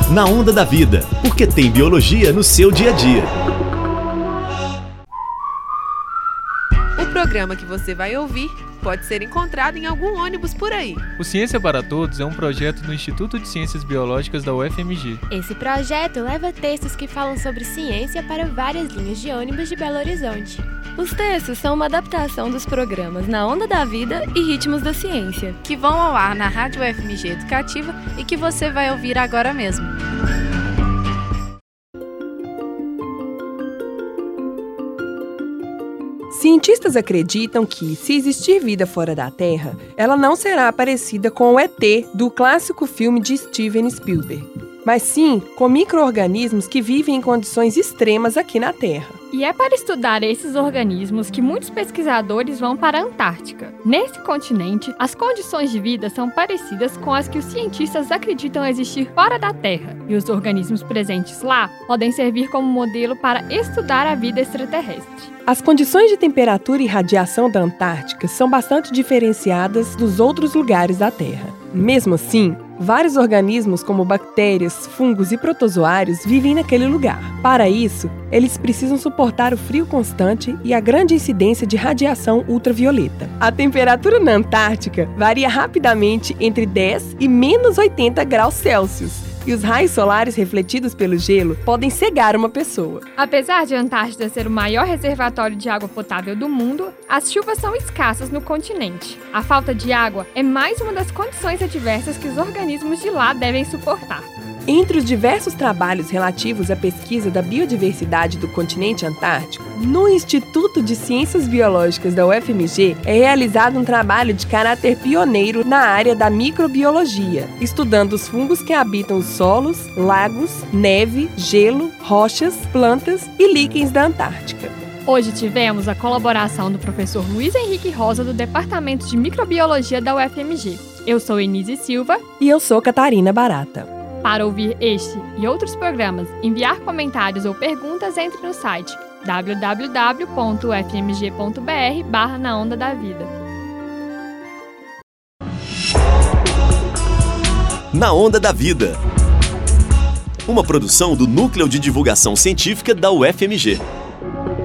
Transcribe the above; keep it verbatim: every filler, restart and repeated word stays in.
Na Onda da Vida, porque tem biologia no seu dia a dia. O programa que você vai ouvir pode ser encontrado em algum ônibus por aí. O Ciência para Todos é um projeto do Instituto de Ciências Biológicas da U F M G. Esse projeto leva textos que falam sobre ciência para várias linhas de ônibus de Belo Horizonte. Os textos são uma adaptação dos programas Na Onda da Vida e Ritmos da Ciência, que vão ao ar na Rádio U F M G Educativa e que você vai ouvir agora mesmo. Cientistas acreditam que, se existir vida fora da Terra, ela não será parecida com o E T do clássico filme de Steven Spielberg, mas sim com micro-organismos que vivem em condições extremas aqui na Terra. E é para estudar esses organismos que muitos pesquisadores vão para a Antártica. Nesse continente, as condições de vida são parecidas com as que os cientistas acreditam existir fora da Terra, e os organismos presentes lá podem servir como modelo para estudar a vida extraterrestre. As condições de temperatura e radiação da Antártica são bastante diferenciadas dos outros lugares da Terra. Mesmo assim, vários organismos como bactérias, fungos e protozoários vivem naquele lugar. Para isso, eles precisam suportar o frio constante e a grande incidência de radiação ultravioleta. A temperatura na Antártica varia rapidamente entre dez e menos oitenta graus Celsius. E os raios solares refletidos pelo gelo podem cegar uma pessoa. Apesar de a Antártida ser o maior reservatório de água potável do mundo, as chuvas são escassas no continente. A falta de água é mais uma das condições adversas que os organismos de lá devem suportar. Entre os diversos trabalhos relativos à pesquisa da biodiversidade do continente antártico, no Instituto de Ciências Biológicas da U F M G é realizado um trabalho de caráter pioneiro na área da microbiologia, estudando os fungos que habitam os solos, lagos, neve, gelo, rochas, plantas e líquens da Antártica. Hoje tivemos a colaboração do professor Luiz Henrique Rosa, do Departamento de Microbiologia da U F M G. Eu sou Enise Silva. E eu sou Catarina Barata. Para ouvir este e outros programas, enviar comentários ou perguntas, entre no site w w w ponto u f m g ponto b r barra na onda da vida. Na Onda da Vida. Uma produção do Núcleo de Divulgação Científica da U F M G.